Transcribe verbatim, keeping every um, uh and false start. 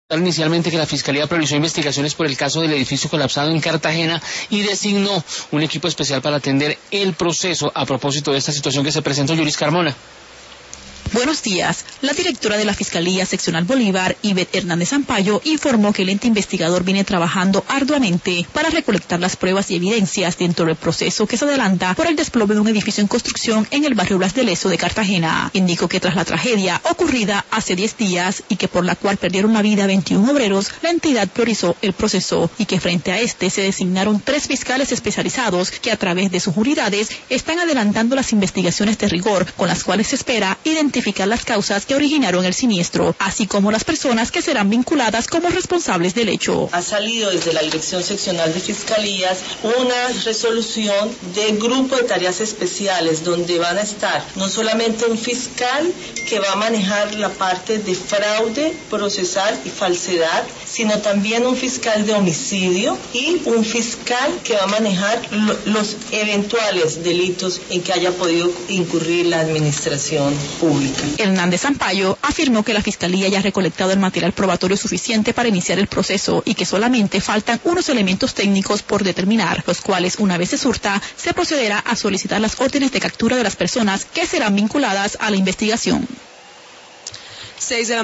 Inicialmente que la Fiscalía priorizó investigaciones por el caso del edificio colapsado en Cartagena y designó un equipo especial para atender el proceso a propósito de esta situación que se presentó. Yuris Carmona. Buenos días. La directora de la Fiscalía Seccional Bolívar, Ivette Hernández Sampaio, informó que el ente investigador viene trabajando arduamente para recolectar las pruebas y evidencias dentro del proceso que se adelanta por el desplome de un edificio en construcción en el barrio Blas de Lezo de Cartagena. Indicó que tras la tragedia ocurrida hace diez días y que por la cual perdieron la vida veintiún obreros, la entidad priorizó el proceso y que frente a este se designaron tres fiscales especializados que a través de sus unidades están adelantando las investigaciones de rigor con las cuales se espera identificar las causas que originaron el siniestro, así como las personas que serán vinculadas como responsables del hecho. Ha salido desde la Dirección Seccional de Fiscalías una resolución de grupo de tareas especiales donde van a estar no solamente un fiscal que va a manejar la parte de fraude procesal y falsedad, sino también un fiscal de homicidio y un fiscal que va a manejar lo, los eventuales delitos en que haya podido incurrir la administración pública. Hernández Sampaio afirmó que la Fiscalía ya ha recolectado el material probatorio suficiente para iniciar el proceso y que solamente faltan unos elementos técnicos por determinar, los cuales, una vez se surta, se procederá a solicitar las órdenes de captura de las personas que serán vinculadas a la investigación.